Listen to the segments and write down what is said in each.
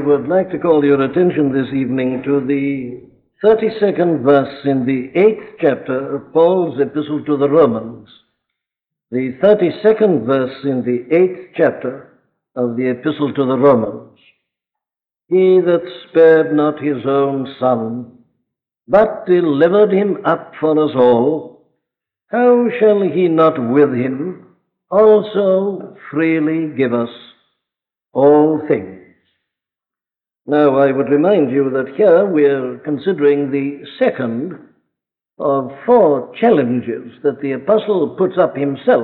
would like to call your attention this evening to the 32nd verse in the 8th chapter of Paul's epistle to the Romans. The 32nd verse in the 8th chapter of the epistle to the Romans. He that spared not his own son, but delivered him up for us all, how shall he not with him also freely give us all things? Now, I would remind you that here we're considering the second of four challenges that the apostle puts up himself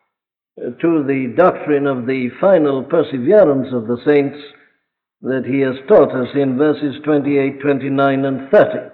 to the doctrine of the final perseverance of the saints that he has taught us in verses 28, 29, and 30.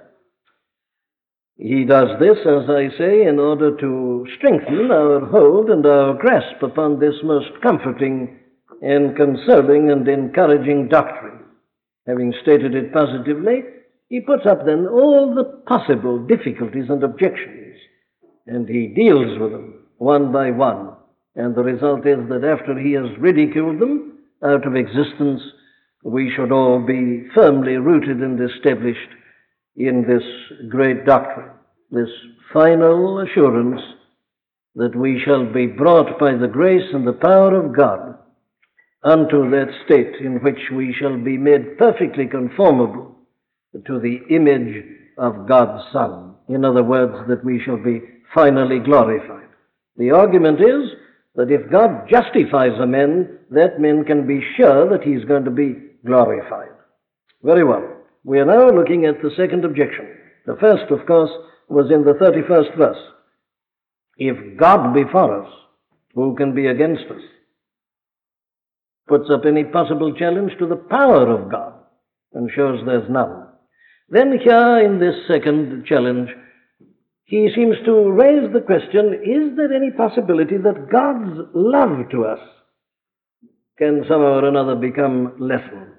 He does this, as I say, in order to strengthen our hold and our grasp upon this most comforting and consoling and encouraging doctrine. Having stated it positively, he puts up then all the possible difficulties and objections, and he deals with them one by one. And the result is that after he has ridiculed them out of existence, we should all be firmly rooted and established in this great doctrine, this final assurance that we shall be brought by the grace and the power of God unto that state in which we shall be made perfectly conformable to the image of God's Son. In other words, that we shall be finally glorified. The argument is that if God justifies a man, that man can be sure that he's going to be glorified. Very well. We are now looking at the second objection. The first, of course, was in the 31st verse. If God be for us, who can be against us? Puts up any possible challenge to the power of God and shows there's none. Then here in this second challenge, he seems to raise the question, is there any possibility that God's love to us can somehow or another become lessened?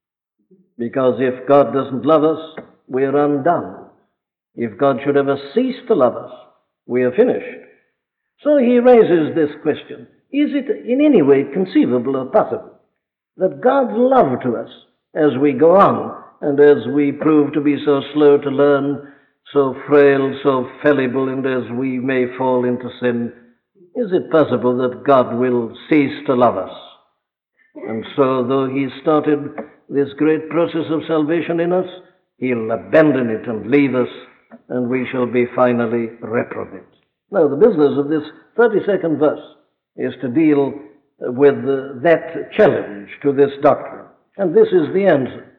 Because if God doesn't love us, we are undone. If God should ever cease to love us, we are finished. So he raises this question. Is it in any way conceivable or possible that God's love to us, as we go on and as we prove to be so slow to learn, so frail, so fallible, and as we may fall into sin, is it possible that God will cease to love us? And so, though he started this great process of salvation in us, he'll abandon it and leave us, and we shall be finally reprobate. Now, the business of this 32nd verse is to deal with that challenge to this doctrine. And this is the answer.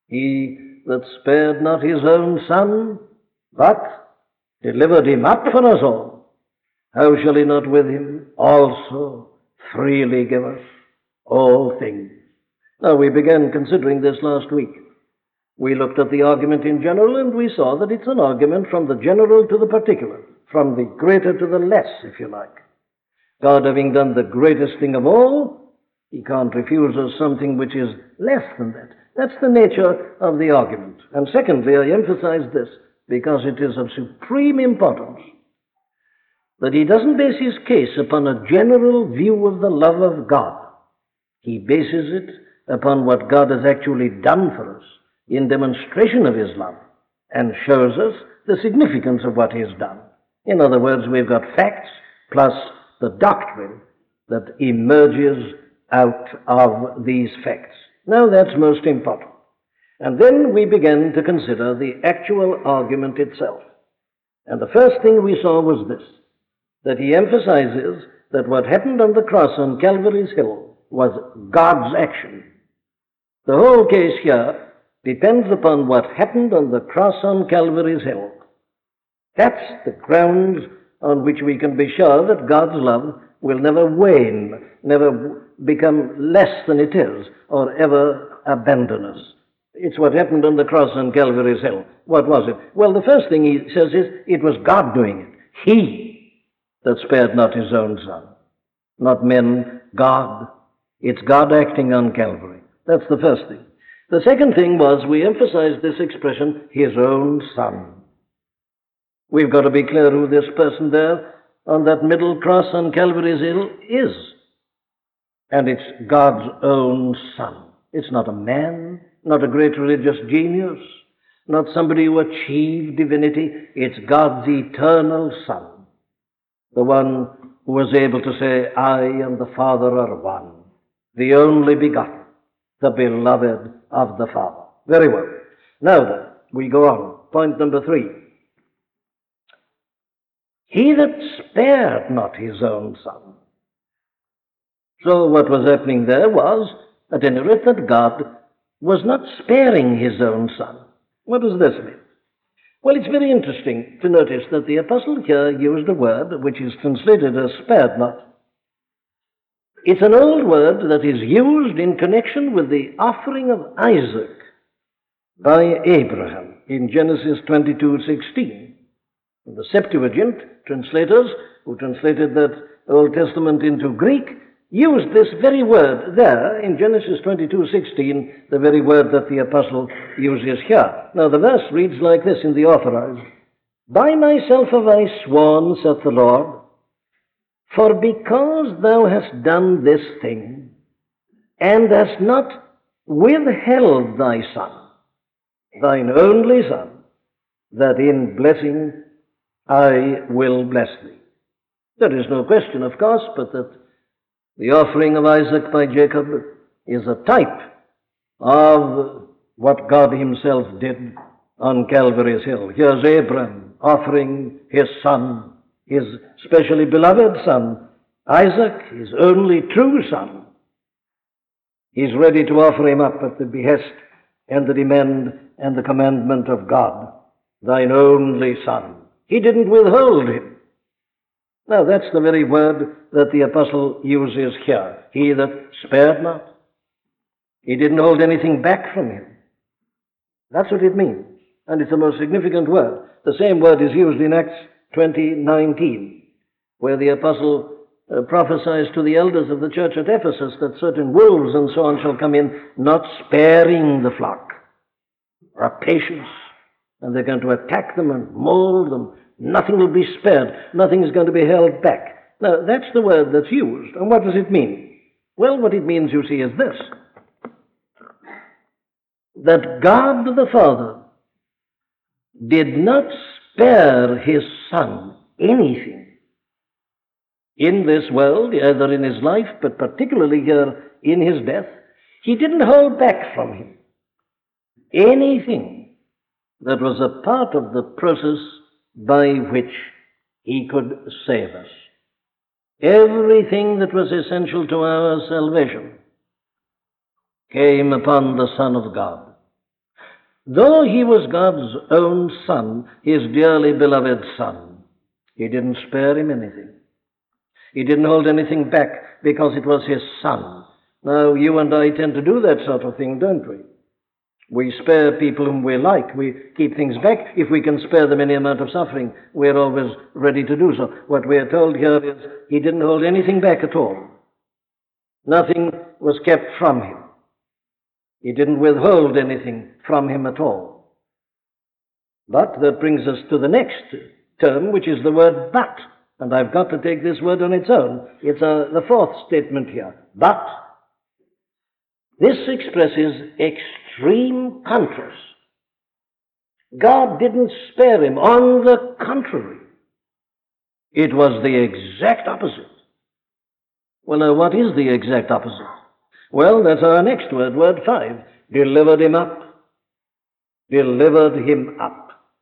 He that spared not his own son, but delivered him up for us all, how shall he not with him also freely give us all things? Now, we began considering this last week. We looked at the argument in general, and we saw that it's an argument from the general to the particular, from the greater to the less, if you like. God having done the greatest thing of all, he can't refuse us something which is less than that. That's the nature of the argument. And secondly, I emphasize this because it is of supreme importance that he doesn't base his case upon a general view of the love of God. He bases it upon what God has actually done for us in demonstration of his love and shows us the significance of what he has done. In other words, we've got facts plus the doctrine that emerges out of these facts. Now that's most important. And then we began to consider the actual argument itself. And the first thing we saw was this, that he emphasizes that what happened on the cross on Calvary's Hill was God's action. The whole case here depends upon what happened on the cross on Calvary's Hill. That's the grounds on which we can be sure that God's love will never wane, never become less than it is, or ever abandon us. It's what happened on the cross on Calvary's Hill. What was it? Well, the first thing he says is, it was God doing it. He that spared not his own son. Not men, God. It's God acting on Calvary. That's the first thing. The second thing was, we emphasized this expression, his own son. We've got to be clear who this person there on that middle cross on Calvary's Hill is. And it's God's own son. It's not a man. not a great religious genius, not somebody who achieved divinity. It's God's eternal Son, the one who was able to say, I and the Father are one, the only begotten, the beloved of the Father. Very well. Now then, we go on. Point number 3. He that spared not his own Son. So what was happening there was, at any rate, that God was not sparing his own Son. What does this mean? Well, it's very interesting to notice that the apostle here used a word which is translated as spared not. It's an old word that is used in connection with the offering of Isaac by Abraham in Genesis 22:16. The Septuagint translators, who translated that Old Testament into Greek, used this very word there in Genesis 22:16, the very word that the apostle uses here. Now the verse reads like this in the Authorized. By myself have I sworn, saith the Lord, for because thou hast done this thing, and hast not withheld thy Son, thine only Son, that in blessing I will bless thee. There is no question, of course, but that the offering of Isaac by Jacob is a type of what God himself did on Calvary's Hill. Here's Abraham offering his son, his specially beloved son, Isaac, his only true son. He's ready to offer him up at the behest and the demand and the commandment of God, thine only Son. He didn't withhold him. Now that's the very word that the apostle uses here. He that spared not. He didn't hold anything back from him. That's what it means. And it's the most significant word. The same word is used in Acts 20:19, where the apostle prophesies to the elders of the church at Ephesus that certain wolves and so on shall come in, not sparing the flock, rapacious, and they're going to attack them and maul them. Nothing will be spared. Nothing is going to be held back. Now, that's the word that's used. And what does it mean? Well, what it means, you see, is this. That God the Father did not spare his Son anything in this world, either in his life, but particularly here in his death. He didn't hold back from him anything that was a part of the process by which he could save us. Everything that was essential to our salvation came upon the Son of God. Though he was God's own Son, his dearly beloved Son, he didn't spare him anything. He didn't hold anything back because it was his Son. Now, you and I tend to do that sort of thing, don't we? We spare people whom we like. We keep things back. If we can spare them any amount of suffering, we're always ready to do so. What we are told here is he didn't hold anything back at all. Nothing was kept from him. He didn't withhold anything from him at all. But that brings us to the next term, which is the word but. And I've got to take this word on its own. It's the fourth statement here. But this expresses extreme contrast. God didn't spare him. On the contrary, it was the exact opposite. Well, now, what is the exact opposite? Well, that's our next word, word 5. Delivered him up. Delivered him up.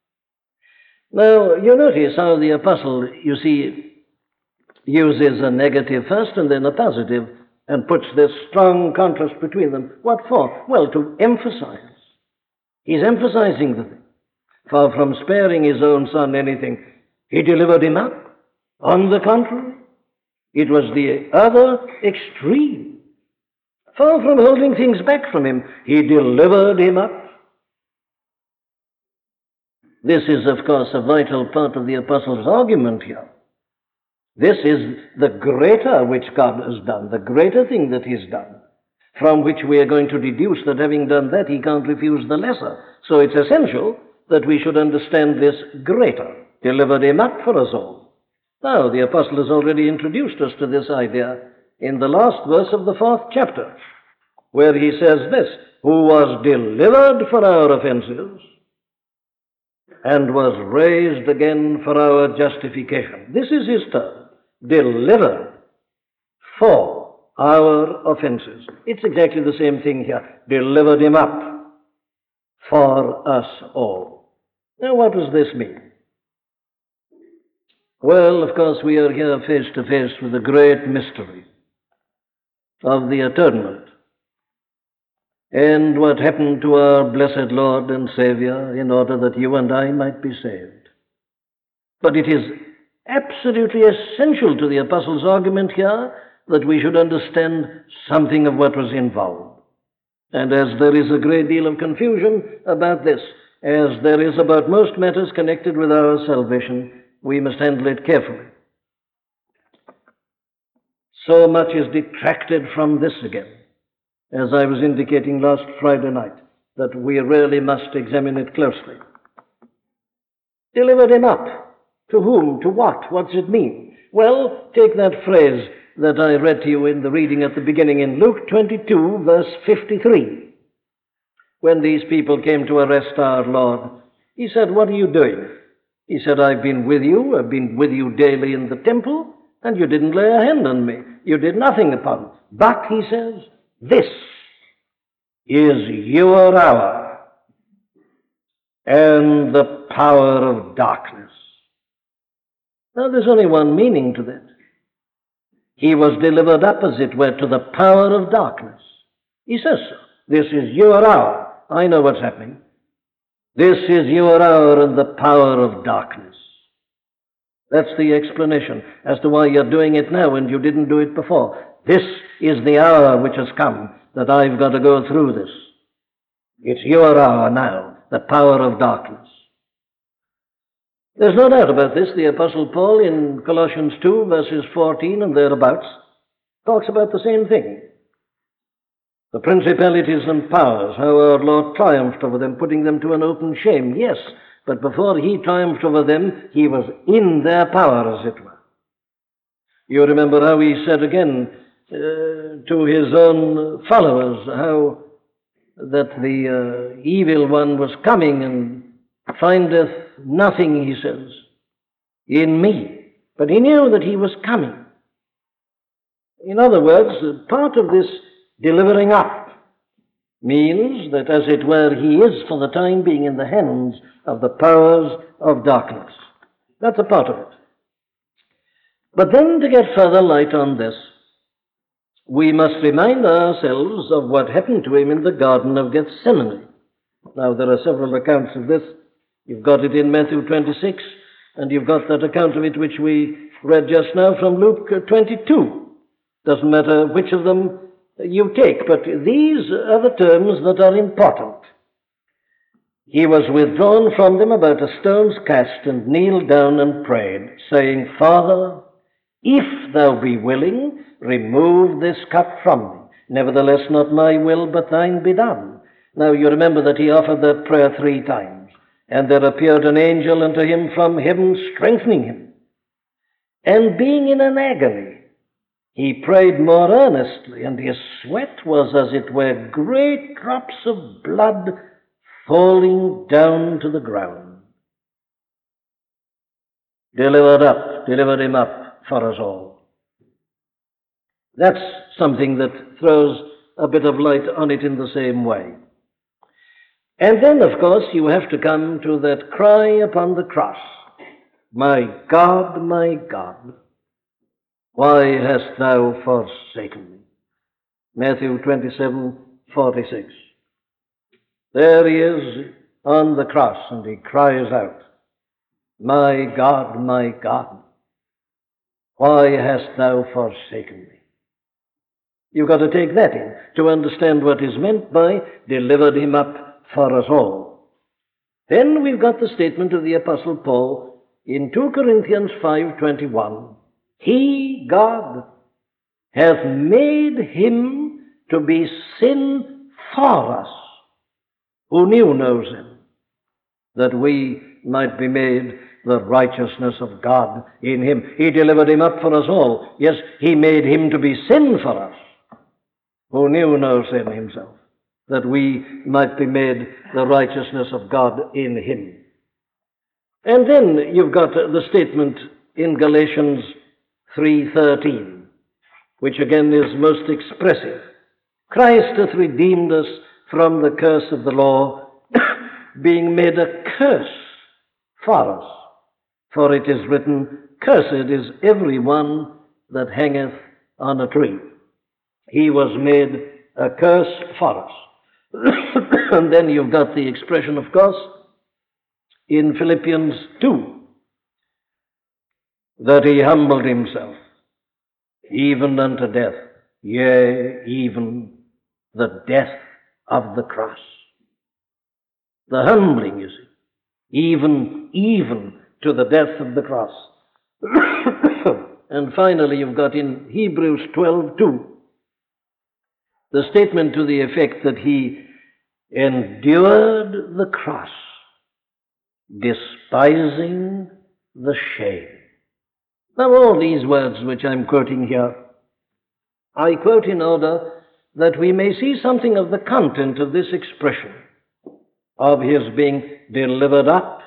Now, you notice how the apostle, you see, uses a negative first and then a positive, and puts this strong contrast between them. What for? Well, to emphasize. He's emphasizing the thing. Far from sparing his own Son anything, he delivered him up. On the contrary, it was the other extreme. Far from holding things back from him, he delivered him up. This is, of course, a vital part of the apostle's argument here. This is the greater which God has done, the greater thing that he's done, from which we are going to deduce that having done that, he can't refuse the lesser. So it's essential that we should understand this greater, delivered him up for us all. Now, the apostle has already introduced us to this idea in the last verse of the 4th chapter, where he says this, who was delivered for our offenses and was raised again for our justification. This is his term, delivered for our offenses. It's exactly the same thing here. Delivered him up for us all. Now, what does this mean? Well, of course, we are here face to face with the great mystery of the atonement and what happened to our blessed Lord and Savior in order that you and I might be saved. But it is absolutely essential to the Apostle's argument here that we should understand something of what was involved. And as there is a great deal of confusion about this, as there is about most matters connected with our salvation, we must handle it carefully. So much is detracted from this again, as I was indicating last Friday night, that we really must examine it closely. Delivered him up. To whom? To what? What does it mean? Well, take that phrase that I read to you in the reading at the beginning in Luke 22, verse 53. When these people came to arrest our Lord, he said, "What are you doing?" He said, I've been with you daily in the temple, and you didn't lay a hand on me. You did nothing upon me. But, he says, this is your hour and the power of darkness. Now, there's only one meaning to that. He was delivered up, as it were, to the power of darkness. He says so. This is your hour. I know what's happening. This is your hour and the power of darkness. That's the explanation as to why you're doing it now and you didn't do it before. This is the hour which has come that I've got to go through this. It's your hour now, the power of darkness. There's no doubt about this. The Apostle Paul in Colossians 2, verses 14 and thereabouts, talks about the same thing. The principalities and powers, how our Lord triumphed over them, putting them to an open shame. Yes, but before he triumphed over them, he was in their power, as it were. You remember how he said again to his own followers, how that the evil one was coming and findeth nothing, he says, in me. But he knew that he was coming. In other words, part of this delivering up means that, as it were, he is for the time being in the hands of the powers of darkness. That's a part of it. But then, to get further light on this, we must remind ourselves of what happened to him in the Garden of Gethsemane. Now, there are several accounts of this. You've got it in Matthew 26, and you've got that account of it which we read just now from Luke 22. Doesn't matter which of them you take, but these are the terms that are important. He was withdrawn from them about a stone's cast and kneeled down and prayed, saying, Father, if thou be willing, remove this cup from me. Nevertheless, not my will, but thine be done. Now you remember that he offered that prayer 3 times, and there appeared an angel unto him from heaven, strengthening him. And being in an agony, he prayed more earnestly, and his sweat was, as it were, great drops of blood falling down to the ground. Delivered him up for us all. That's something that throws a bit of light on it in the same way. And then, of course, you have to come to that cry upon the cross. My God, why hast thou forsaken me? Matthew 27:46. There he is on the cross, and he cries out, my God, why hast thou forsaken me? You've got to take that in to understand what is meant by delivered him up for us all. Then we've got the statement of the Apostle Paul in 2 Corinthians 5:21. He, God, hath made him to be sin for us, who knew no sin, that we might be made the righteousness of God in him. He delivered him up for us all. Yes, he made him to be sin for us, who knew no sin himself, that we might be made the righteousness of God in him. And then you've got the statement in Galatians 3:13, which again is most expressive. Christ hath redeemed us from the curse of the law, being made a curse for us. For it is written, Cursed is every one that hangeth on a tree. He was made a curse for us. And then you've got the expression, of course, in Philippians 2, that he humbled himself, even unto death, yea, even the death of the cross. The humbling, you see, even to the death of the cross. And finally, you've got in Hebrews 12:2, the statement to the effect that he endured the cross, despising the shame. Now, all these words which I'm quoting here, I quote in order that we may see something of the content of this expression, of his being delivered up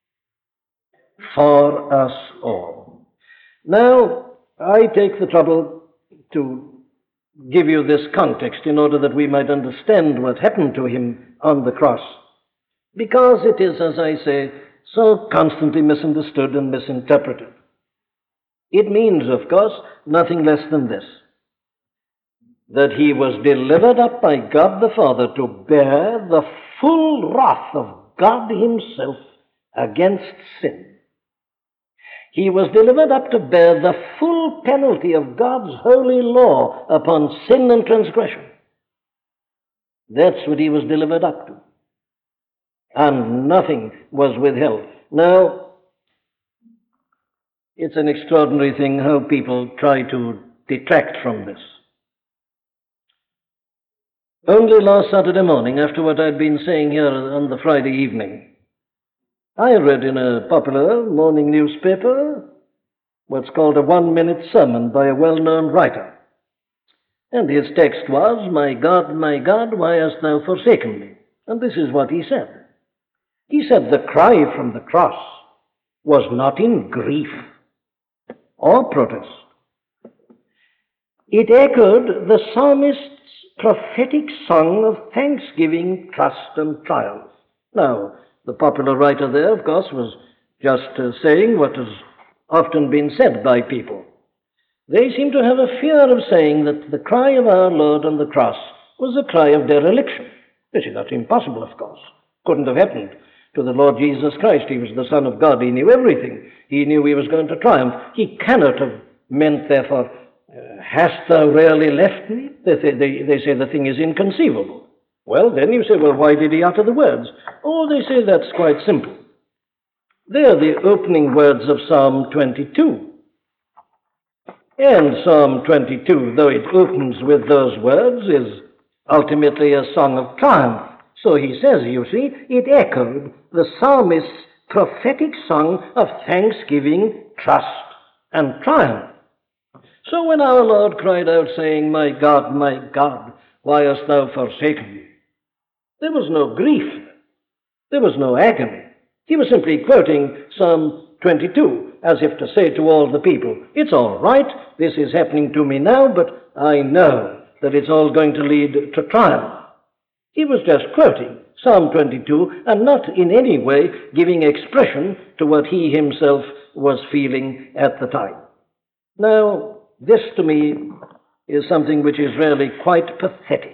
for us all. Now, I take the trouble to give you this context in order that we might understand what happened to him on the cross, because it is, as I say, so constantly misunderstood and misinterpreted. It means, of course, nothing less than this, that he was delivered up by God the Father to bear the full wrath of God himself against sin. He was delivered up to bear the full penalty of God's holy law upon sin and transgression. That's what he was delivered up to. And nothing was withheld. Now, it's an extraordinary thing how people try to detract from this. Only last Saturday morning, after what I'd been saying here on the Friday evening, I read in a popular morning newspaper what's called a 1-minute sermon by a well-known writer. And his text was, my God, why hast thou forsaken me? And this is what he said. He said the cry from the cross was not in grief or protest. It echoed the psalmist's prophetic song of thanksgiving, trust, and triumph. Now, the popular writer there, of course, was just saying what has often been said by people. They seem to have a fear of saying that the cry of our Lord on the cross was a cry of dereliction. This is not impossible, of course. Couldn't have happened to the Lord Jesus Christ. He was the Son of God. He knew everything. He knew he was going to triumph. He cannot have meant, therefore, hast thou really left me? They say the thing is inconceivable. Well, then you say, well, why did he utter the words? Oh, they say that's quite simple. They're the opening words of Psalm 22. And Psalm 22, though it opens with those words, is ultimately a song of triumph. So he says, you see, it echoed the psalmist's prophetic song of thanksgiving, trust, and triumph. So when our Lord cried out saying, my God, why hast thou forsaken me? There was no grief. There was no agony. He was simply quoting Psalm 22 as if to say to all the people, it's all right, this is happening to me now, but I know that it's all going to lead to triumph. He was just quoting Psalm 22 and not in any way giving expression to what he himself was feeling at the time. Now, this to me is something which is really quite pathetic,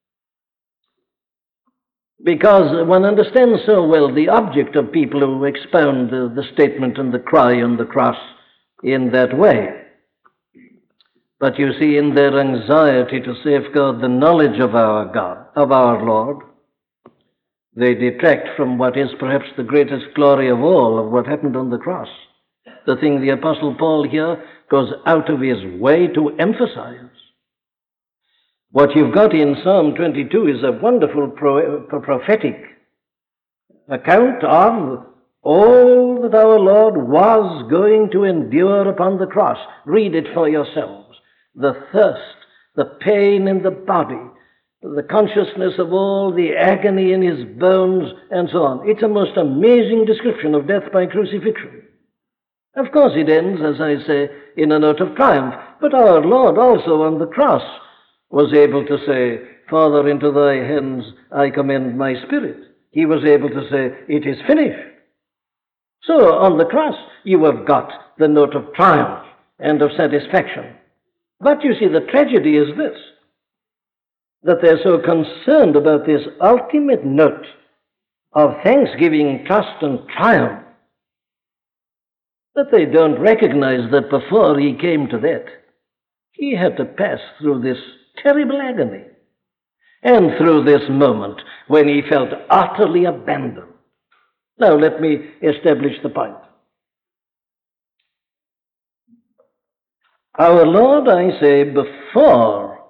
because one understands so well the object of people who expound the statement and the cry on the cross in that way. But you see, in their anxiety to safeguard the knowledge of our God, of our Lord, they detract from what is perhaps the greatest glory of all, of what happened on the cross. The thing the Apostle Paul here goes out of his way to emphasize. What you've got in Psalm 22 is a wonderful prophetic account of all that our Lord was going to endure upon the cross. Read it for yourselves. The thirst, the pain in the body, the consciousness of all the agony in his bones, and so on. It's a most amazing description of death by crucifixion. Of course, it ends, as I say, in a note of triumph. But our Lord also on the cross was able to say, Father, into thy hands I commend my spirit. He was able to say, it is finished. So on the cross, you have got the note of triumph and of satisfaction. But you see, the tragedy is this, that they're so concerned about this ultimate note of thanksgiving, trust, and triumph, that they don't recognize that before he came to that, he had to pass through this terrible agony, and through this moment when he felt utterly abandoned. Now let me establish the point. Our Lord, I say, before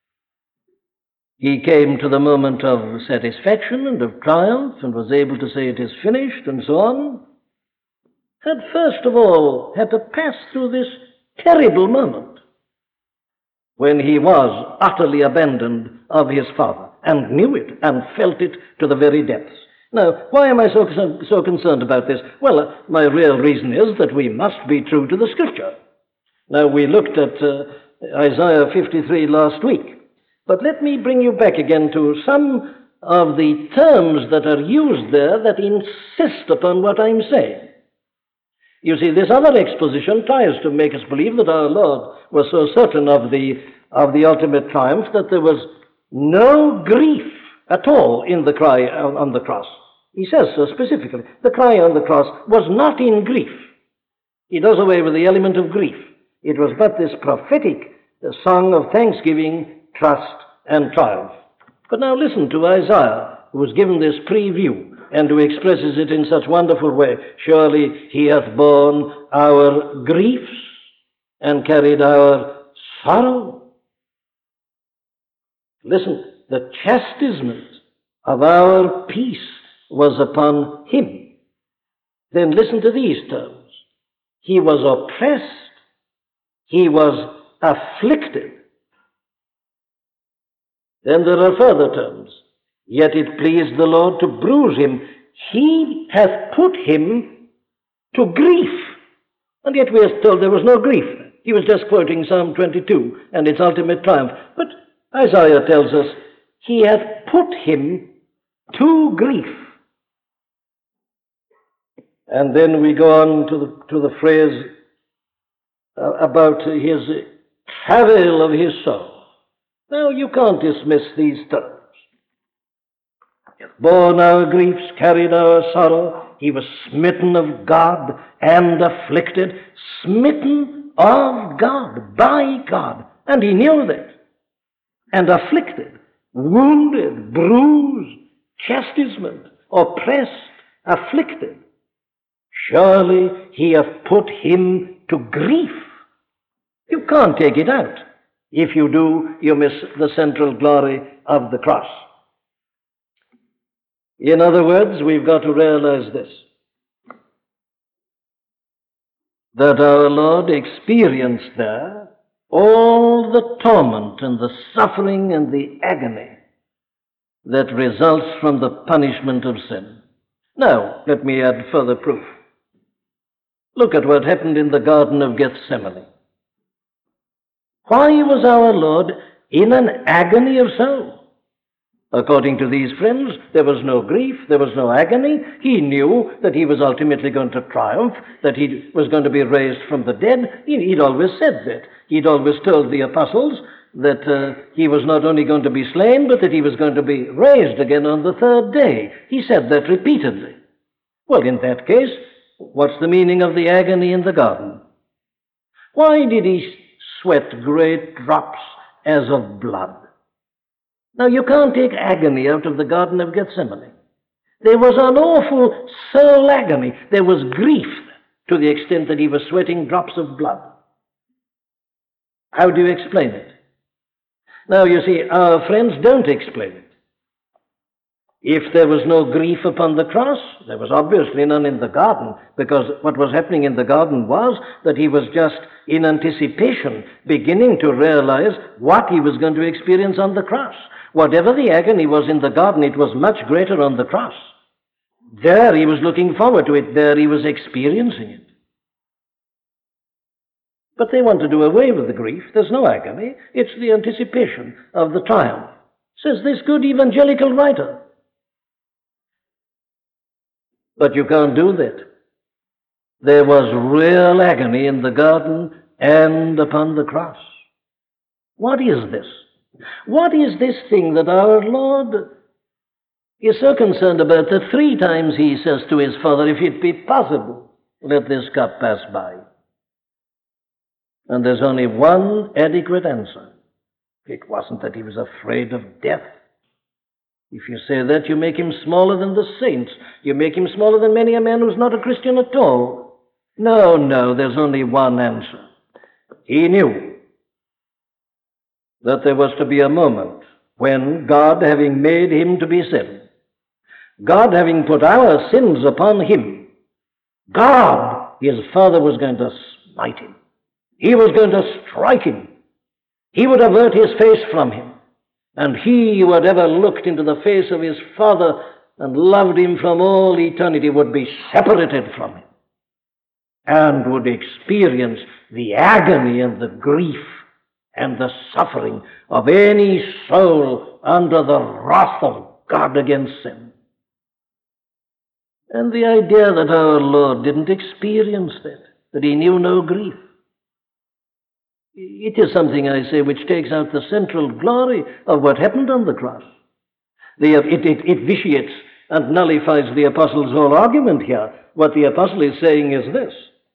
he came to the moment of satisfaction and of triumph and was able to say it is finished and so on, had first of all had to pass through this terrible moment when he was utterly abandoned of his Father and knew it and felt it to the very depths. Now, why am I so concerned about this? Well, my real reason is that we must be true to the Scripture. Now, we looked at Isaiah 53 last week, but let me bring you back again to some of the terms that are used there that insist upon what I'm saying. You see, this other exposition tries to make us believe that our Lord was so certain of the ultimate triumph that there was no grief at all in the cry on the cross. He says so specifically. The cry on the cross was not in grief. He does away with the element of grief. It was but this prophetic song of thanksgiving, trust, and triumph. But now listen to Isaiah, who was given this preview and who expresses it in such wonderful way. Surely he hath borne our griefs and carried our sorrow. Listen, the chastisement of our peace was upon him. Then listen to these terms. He was oppressed. He was afflicted. Then there are further terms. Yet it pleased the Lord to bruise him. He hath put him to grief. And yet we are told there was no grief. He was just quoting Psalm 22 and its ultimate triumph. But Isaiah tells us, he hath put him to grief. And then we go on to the phrase about his travail of his soul. Now, you can't dismiss these terms. He hath borne our griefs, carried our sorrow. He was smitten of God and afflicted. Smitten of God, by God. And he knew that. And afflicted, wounded, bruised, chastisement, oppressed, afflicted. Surely he hath put him to grief. You can't take it out. If you do, you miss the central glory of the cross. In other words, we've got to realize this, that our Lord experienced there all the torment and the suffering and the agony that results from the punishment of sin. Now, let me add further proof. Look at what happened in the Garden of Gethsemane. Why was our Lord in an agony of soul? According to these friends, there was no grief, there was no agony. He knew that he was ultimately going to triumph, that he was going to be raised from the dead. He'd always said that. He'd always told the apostles that he was not only going to be slain, but that he was going to be raised again on the third day. He said that repeatedly. Well, in that case, what's the meaning of the agony in the garden? Why did he sweat great drops as of blood? Now, you can't take agony out of the Garden of Gethsemane. There was an awful soul agony. There was grief to the extent that he was sweating drops of blood. How do you explain it? Now, you see, our friends don't explain it. If there was no grief upon the cross, there was obviously none in the garden, because what was happening in the garden was that he was just in anticipation beginning to realize what he was going to experience on the cross. Whatever the agony was in the garden, it was much greater on the cross. There he was looking forward to it. There he was experiencing it. But they want to do away with the grief. There's no agony. It's the anticipation of the triumph, says this good evangelical writer. But you can't do that. There was real agony in the garden and upon the cross. What is this? What is this thing that our Lord is so concerned about that 3 times he says to his Father, if it be possible, let this cup pass by? And there's only one adequate answer. It wasn't that he was afraid of death. If you say that, you make him smaller than the saints. You make him smaller than many a man who's not a Christian at all. No, there's only one answer. He knew that there was to be a moment when God, having made him to be sin, God having put our sins upon him, God, his Father, was going to smite him. He was going to strike him. He would avert his face from him. And he who had ever looked into the face of his Father and loved him from all eternity would be separated from him and would experience the agony and the grief and the suffering of any soul under the wrath of God against sin. And the idea that our Lord didn't experience that he knew no grief, it is something, I say, which takes out the central glory of what happened on the cross. It vitiates and nullifies the apostle's whole argument here. What the apostle is saying is this: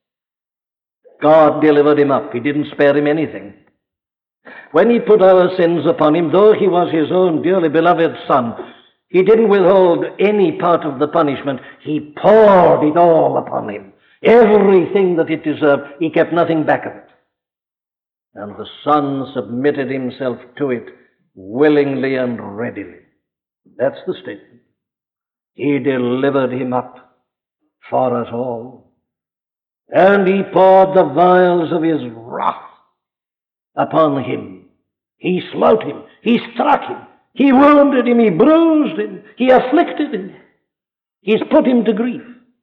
God delivered him up. He didn't spare him anything. When he put our sins upon him, though he was his own dearly beloved Son, he didn't withhold any part of the punishment. He poured it all upon him. Everything that it deserved, he kept nothing back of it. And the Son submitted himself to it willingly and readily. That's the statement. He delivered him up for us all. And he poured the vials of his wrath upon him. He smote him. He struck him. He wounded him. He bruised him. He afflicted him. He's put him to grief,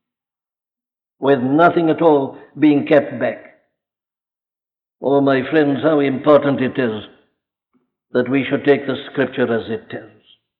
with nothing at all being kept back. Oh, my friends, how important it is that we should take the Scripture as it tells,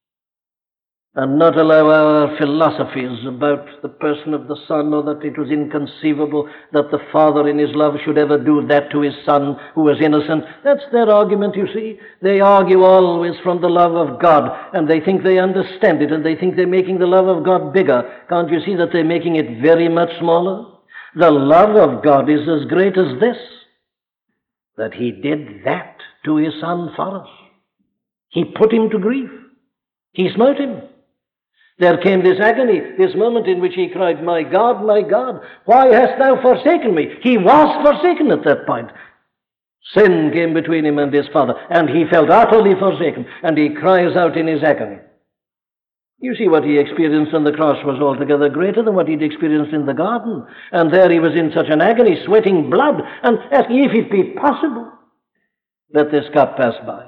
and not allow our philosophies about the person of the Son, or that it was inconceivable that the Father in his love should ever do that to his Son who was innocent. That's their argument, you see. They argue always from the love of God, and they think they understand it, and they think they're making the love of God bigger. Can't you see that they're making it very much smaller? The love of God is as great as this, that he did that to his Son for us. He put him to grief. He smote him. There came this agony, this moment in which he cried, my God, why hast thou forsaken me? He was forsaken at that point. Sin came between him and his Father, and he felt utterly forsaken, and he cries out in his agony. You see, what he experienced on the cross was altogether greater than what he'd experienced in the garden. And there he was in such an agony, sweating blood, and asking if it be possible, let this cup pass by.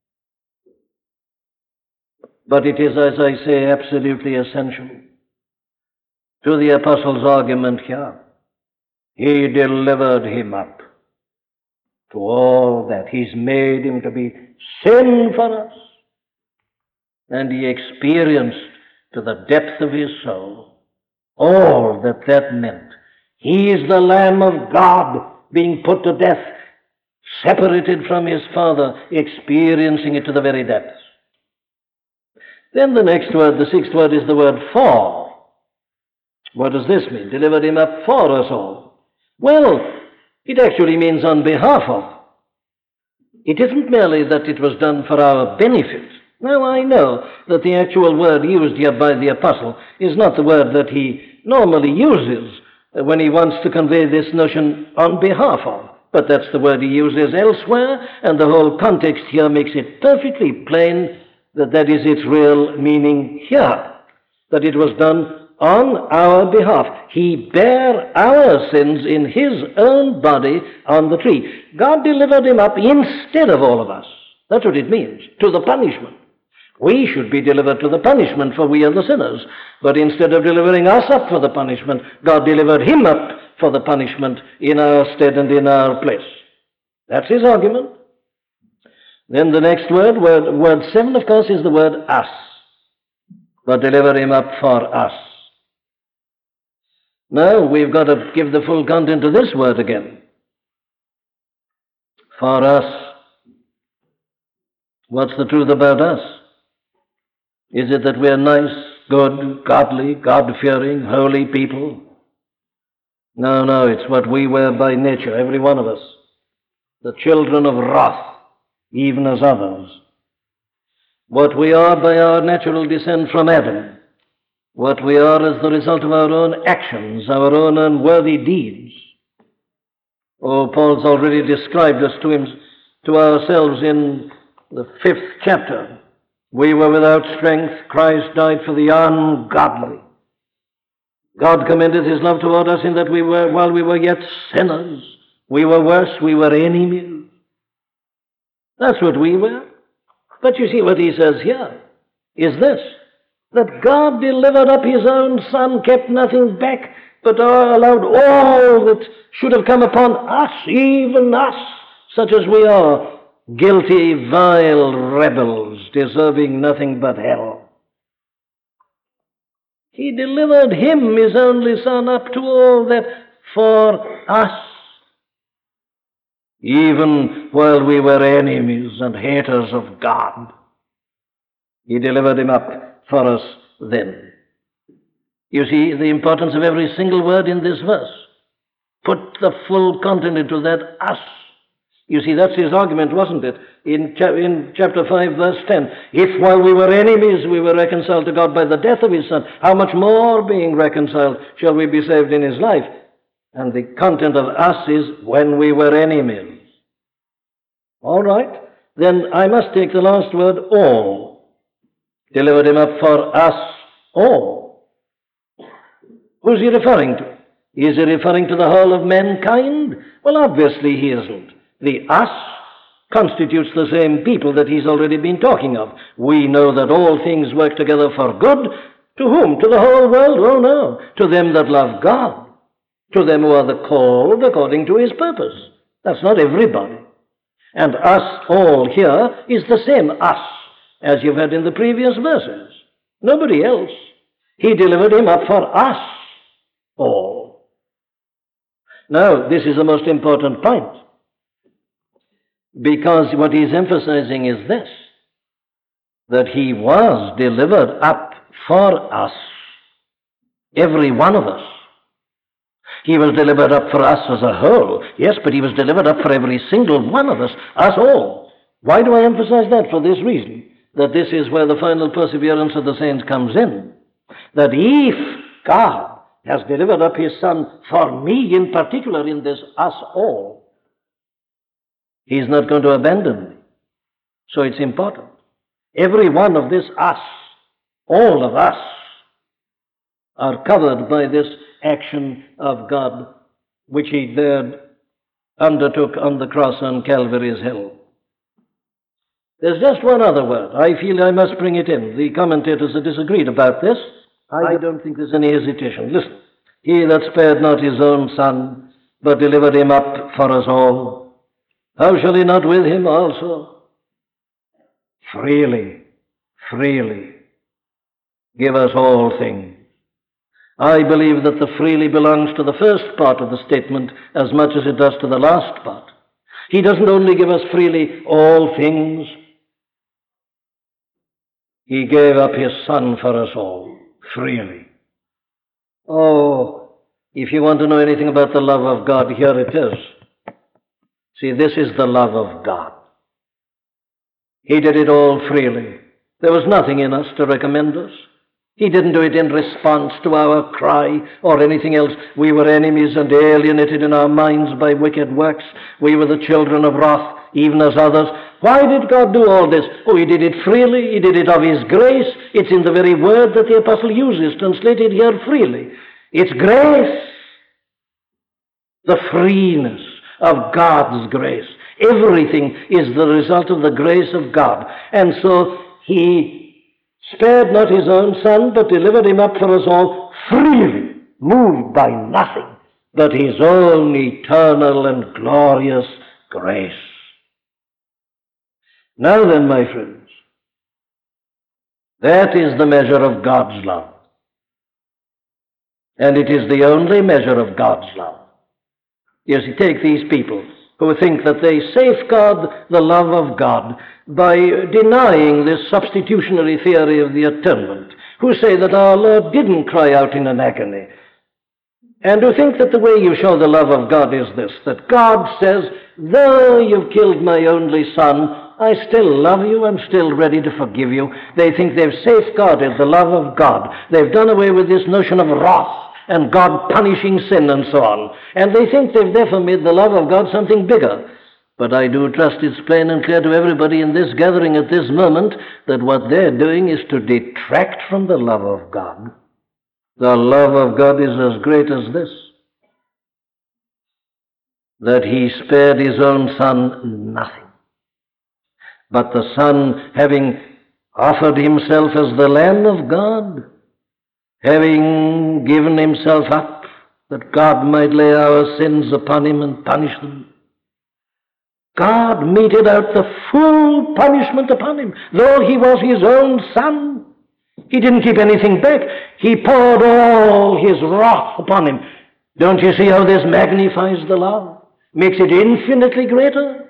But it is, as I say, absolutely essential to the apostle's argument here. He delivered him up to all that. He's made him to be sin for us. And he experienced to the depth of his soul all that that meant. He is the Lamb of God being put to death, separated from his Father, experiencing it to the very depths. Then the next word, the 6th word, is the word for. What does this mean? Delivered him up for us all. Well, it actually means on behalf of. It isn't merely that it was done for our benefit. Now, I know that the actual word used here by the apostle is not the word that he normally uses when he wants to convey this notion on behalf of. But that's the word he uses elsewhere, and the whole context here makes it perfectly plain that is its real meaning here, that it was done on our behalf. He bare our sins in his own body on the tree. God delivered him up instead of all of us. That's what it means, to the punishment. We should be delivered to the punishment, for we are the sinners. But instead of delivering us up for the punishment, God delivered him up for the punishment in our stead and in our place. That's his argument. Then the next word 7, of course, is the word us. But deliver him up for us. Now we've got to give the full content to this word again. For us. What's the truth about us? Is it that we're nice, good, godly, God-fearing, holy people? No, it's what we were by nature, every one of us. The children of wrath, even as others. What we are by our natural descent from Adam. What we are as the result of our own actions, our own unworthy deeds. Oh, Paul's already described us to ourselves in the 5th chapter. We were without strength. Christ died for the ungodly. God commended his love toward us in that while we were yet sinners, we were worse, we were enemies. That's what we were. But you see what he says here is this, that God delivered up his own Son, kept nothing back, but allowed all that should have come upon us, even us, such as we are, guilty, vile rebels, deserving nothing but hell. He delivered him, his only Son, up to all that for us. Even while we were enemies and haters of God, he delivered him up for us then. You see the importance of every single word in this verse. Put the full content into that us. You see, that's his argument, wasn't it? In chapter 5, verse 10. If while we were enemies, we were reconciled to God by the death of his Son, how much more, being reconciled, shall we be saved in his life? And the content of us is when we were enemies. All right. Then I must take the last word, all. Delivered him up for us all. Who's he referring to? Is he referring to the whole of mankind? Well, obviously he isn't. The us constitutes the same people that he's already been talking of. We know that all things work together for good. To whom? To the whole world? Oh, no. To them that love God. To them who are the called according to his purpose. That's not everybody. And us all here is the same us as you've had in the previous verses. Nobody else. He delivered him up for us all. Now, this is the most important point. Because what he's emphasizing is this, that he was delivered up for us, every one of us. He was delivered up for us as a whole, yes, but he was delivered up for every single one of us all. Why do I emphasize that? For this reason, that this is where the final perseverance of the saints comes in. That if God has delivered up his Son for me in particular in this us all, he's not going to abandon me. So it's important. Every one of this us, all of us, are covered by this action of God, which he there undertook on the cross on Calvary's hill. There's just one other word. I feel I must bring it in. The commentators have disagreed about this. I don't think there's any hesitation. Listen. He that spared not his own Son, but delivered him up for us all, how shall he not with him also freely give us all things? I believe that the freely belongs to the first part of the statement as much as it does to the last part. He doesn't only give us freely all things. He gave up his Son for us all, freely. Oh, if you want to know anything about the love of God, here it is. See, this is the love of God. He did it all freely. There was nothing in us to recommend us. He didn't do it in response to our cry or anything else. We were enemies and alienated in our minds by wicked works. We were the children of wrath, even as others. Why did God do all this? Oh, he did it freely. He did it of his grace. It's in the very word that the apostle uses, translated here freely. It's grace. The freeness of God's grace. Everything is the result of the grace of God. And so he spared not his own Son, but delivered him up for us all freely, moved by nothing but his own eternal and glorious grace. Now then, my friends, that is the measure of God's love. And it is the only measure of God's love. You see, take these people who think that they safeguard the love of God by denying this substitutionary theory of the atonement, who say that our Lord didn't cry out in an agony, and who think that the way you show the love of God is this, that God says, though you've killed my only Son, I still love you, I'm still ready to forgive you. They think they've safeguarded the love of God. They've done away with this notion of wrath and God punishing sin and so on. And they think they've therefore made the love of God something bigger. But I do trust it's plain and clear to everybody in this gathering at this moment that what they're doing is to detract from the love of God. The love of God is as great as this, that he spared his own Son nothing. But the Son, having offered himself as the Lamb of God, having given himself up, that God might lay our sins upon him and punish them, God meted out the full punishment upon him. Though he was his own Son, he didn't keep anything back. He poured all his wrath upon him. Don't you see how this magnifies the love? Makes it infinitely greater?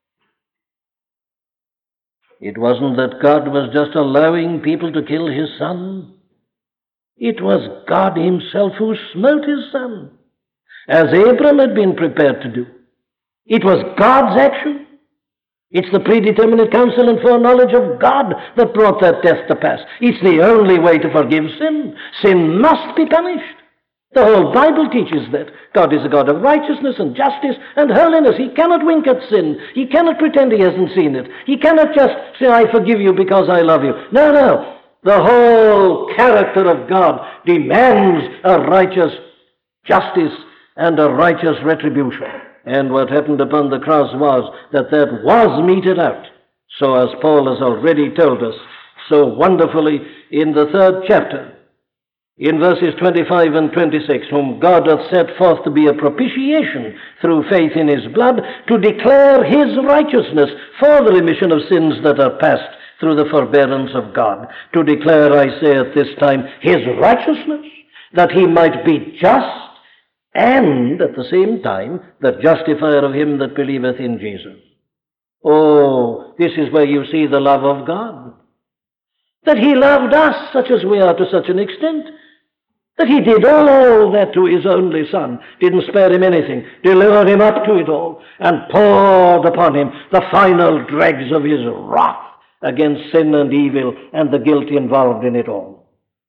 It wasn't that God was just allowing people to kill his Son. It was God himself who smote his Son, as Abram had been prepared to do. It was God's action. It's the predeterminate counsel and foreknowledge of God that brought that death to pass. It's the only way to forgive sin. Sin must be punished. The whole Bible teaches that. God is a God of righteousness and justice and holiness. He cannot wink at sin. He cannot pretend he hasn't seen it. He cannot just say, I forgive you because I love you. No, no. The whole character of God demands a righteous justice and a righteous retribution. And what happened upon the cross was that was meted out. So as Paul has already told us so wonderfully in the 3rd chapter, in verses 25 and 26, whom God hath set forth to be a propitiation through faith in his blood, to declare his righteousness for the remission of sins that are past through the forbearance of God. To declare, I say at this time, his righteousness, that he might be just, and at the same time, the justifier of him that believeth in Jesus. Oh, this is where you see the love of God. That he loved us, such as we are, to such an extent, that he did all that to his only Son, didn't spare him anything, delivered him up to it all, and poured upon him the final dregs of his wrath against sin and evil and the guilt involved in it all.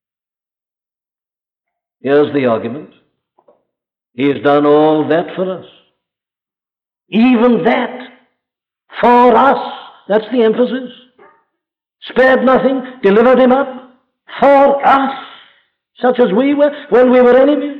Here's the argument. He's done all that for us. Even that. For us. That's the emphasis. Spared nothing, delivered him up. For us. Such as we were when we were enemies.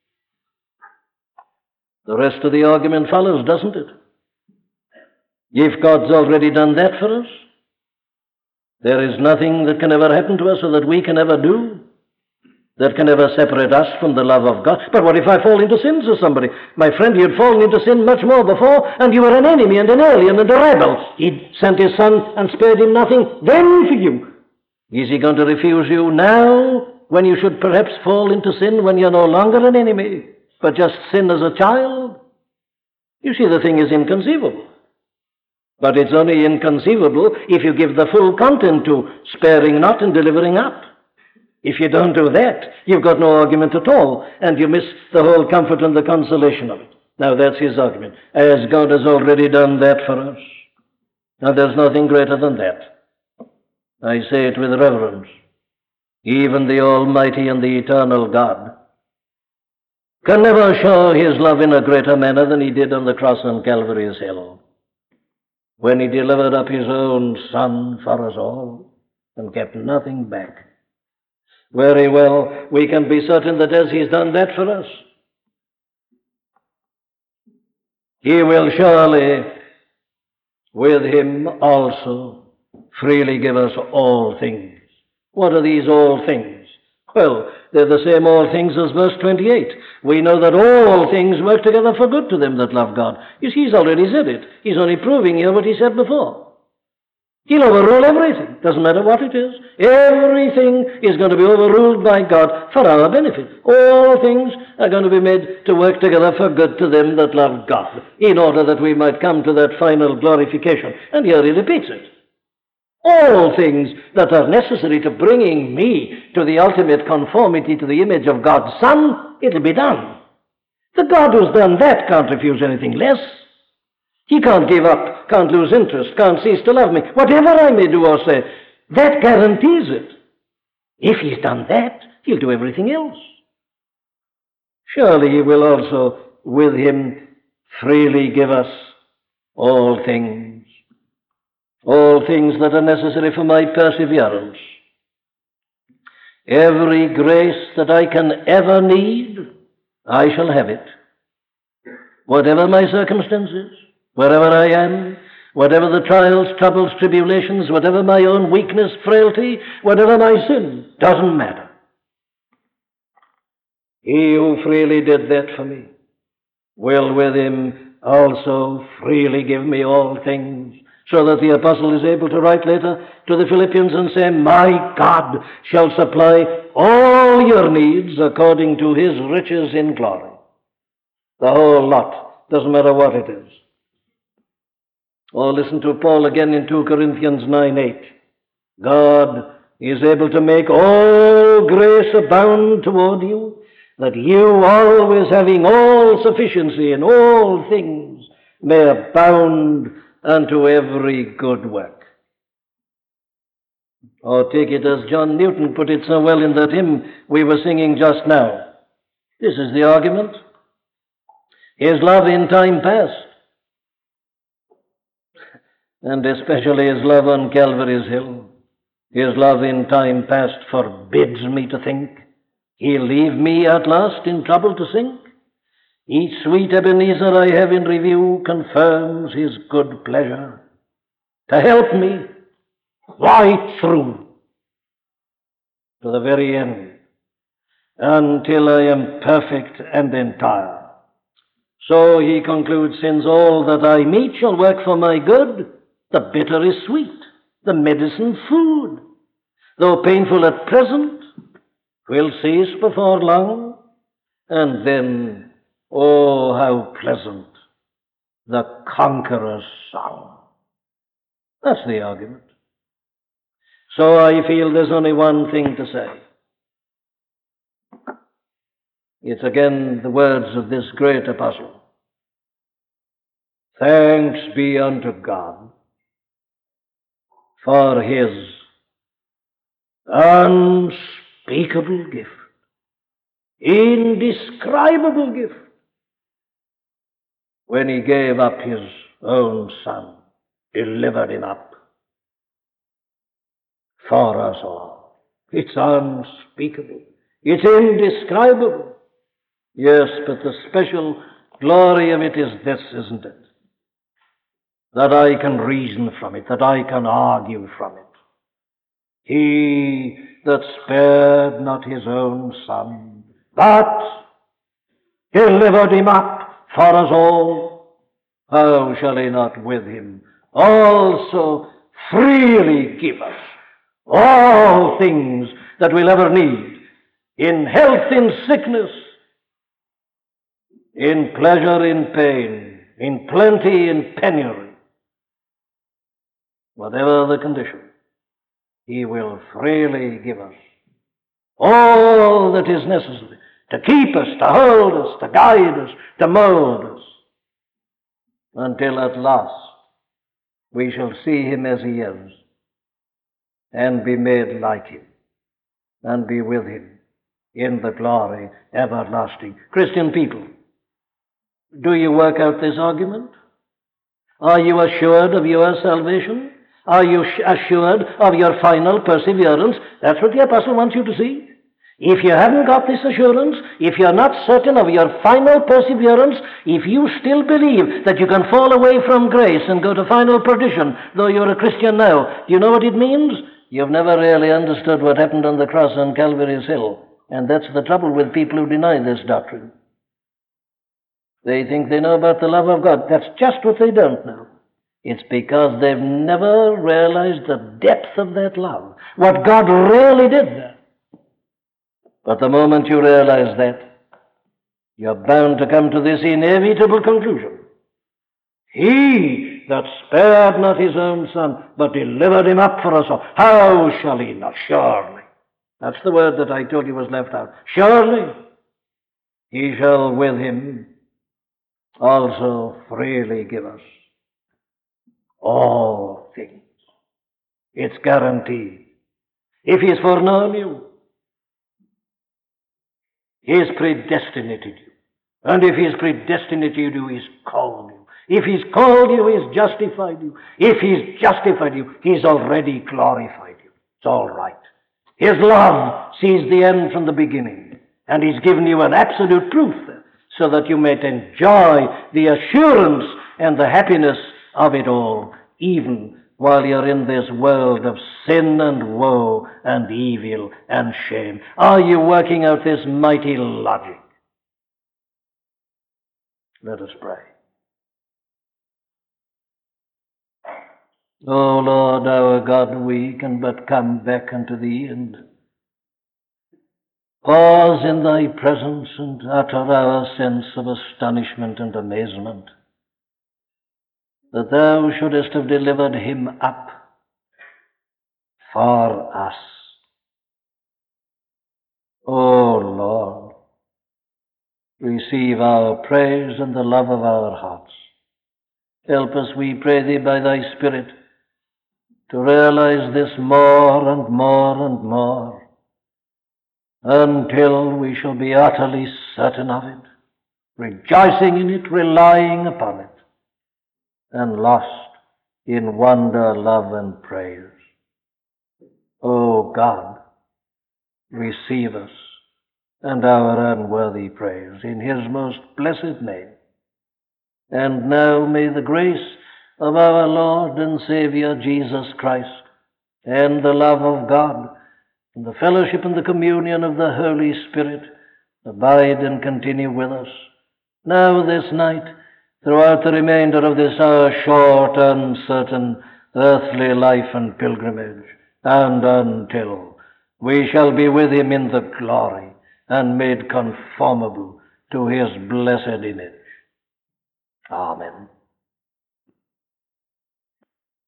The rest of the argument follows, doesn't it? If God's already done that for us, there is nothing that can ever happen to us or that we can ever do that can ever separate us from the love of God. But what if I fall into sin, says somebody? My friend, you had fallen into sin much more before, and you were an enemy and an alien and a rebel. He sent his Son and spared him nothing then for you. Is he going to refuse you now, when you should perhaps fall into sin when you're no longer an enemy, but just sin as a child? You see, the thing is inconceivable. But it's only inconceivable if you give the full content to sparing not and delivering up. If you don't do that, you've got no argument at all, and you miss the whole comfort and the consolation of it. Now, that's his argument. As God has already done that for us. Now, there's nothing greater than that. I say it with reverence. Even the Almighty and the Eternal God can never show his love in a greater manner than he did on the cross on Calvary's hill. when he delivered up his own Son for us all and kept nothing back. Very well, we can be certain that as he's done that for us, he will surely, with him also, freely give us all things. What are these all things? Well, they're the same all things as verse 28. We know that all things work together for good to them that love God. You see, he's already said it. He's only proving here what he said before. He'll overrule everything. Doesn't matter what it is. Everything is going to be overruled by God for our benefit. All things are going to be made to work together for good to them that love God, in order that we might come to that final glorification. And here he repeats it. All things that are necessary to bringing me to the ultimate conformity to the image of God's Son, it'll be done. The God who's done that can't refuse anything less. He can't give up, can't lose interest, can't cease to love me. Whatever I may do or say, that guarantees it. If he's done that, he'll do everything else. Surely he will also, with him, freely give us all things that are necessary for my perseverance. Every grace that I can ever need, I shall have it. Whatever my circumstances, wherever I am, whatever the trials, troubles, tribulations, whatever my own weakness, frailty, whatever my sin, doesn't matter. He who freely did that for me will with him also freely give me all things, so that the apostle is able to write later to the Philippians and say, my God shall supply all your needs according to his riches in glory. The whole lot, doesn't matter what it is. Or listen to Paul again in 2 Corinthians 9:8. God is able to make all grace abound toward you, that you, always having all sufficiency in all things, may abound unto every good work. Or take it as John Newton put it so well in that hymn we were singing just now. This is the argument. His love in time past, and especially his love on Calvary's hill, his love in time past forbids me to think he'll leave me at last in trouble to sink. Each sweet Ebenezer I have in review confirms his good pleasure to help me right through to the very end, until I am perfect and entire. So he concludes, since all that I meet shall work for my good, the bitter is sweet, the medicine food. Though painful at present, will cease before long, and then, oh, how pleasant, the conqueror's song. That's the argument. So I feel there's only one thing to say. It's again the words of this great apostle. Thanks be unto God for his unspeakable gift, indescribable gift, when he gave up his own Son, delivered him up for us all. It's unspeakable. It's indescribable. Yes, but the special glory of it is this, isn't it? That I can reason from it, that I can argue from it. He that spared not his own Son, but delivered him up for us all, how shall he not with him also freely give us all things that we'll ever need, in health, in sickness, in pleasure, in pain, in plenty, in penury? Whatever the condition, he will freely give us all that is necessary to keep us, to hold us, to guide us, to mold us, until at last we shall see him as he is, and be made like him, and be with him in the glory everlasting. Christian people, do you work out this argument? Are you assured of your salvation? Are you assured of your final perseverance? That's what the apostle wants you to see. If you haven't got this assurance, if you're not certain of your final perseverance, if you still believe that you can fall away from grace and go to final perdition, though you're a Christian now, do you know what it means? You've never really understood what happened on the cross on Calvary's Hill. And that's the trouble with people who deny this doctrine. They think they know about the love of God. That's just what they don't know. It's because they've never realized the depth of that love, what God really did there. But the moment you realize that, you're bound to come to this inevitable conclusion. He that spared not his own son, but delivered him up for us all, how shall he not? Surely. That's the word that I told you was left out. Surely he shall with him also freely give us all things. It's guaranteed. If he's foreknown you, he's predestinated you. And if he's predestinated you, he's called you. If he's called you, he's justified you. If he's justified you, he's already glorified you. It's all right. His love sees the end from the beginning. And he's given you an absolute proof there, so that you may enjoy the assurance and the happiness of it all, even while you're in this world of sin and woe and evil and shame. Are you working out this mighty logic? Let us pray. O Lord our God, we can but come back unto Thee and pause in Thy presence and utter our sense of astonishment and amazement that Thou shouldest have delivered Him up for us. O Lord, receive our praise and the love of our hearts. Help us, we pray Thee, by Thy Spirit, to realize this more and more and more, until we shall be utterly certain of it, rejoicing in it, relying upon it, and lost in wonder, love, and praise. O God, receive us and our unworthy praise in His most blessed name. And now may the grace of our Lord and Savior Jesus Christ, and the love of God, and the fellowship and the communion of the Holy Spirit abide and continue with us, now this night, throughout the remainder of this our short, uncertain, earthly life and pilgrimage, and until we shall be with Him in the glory and made conformable to His blessed image. Amen.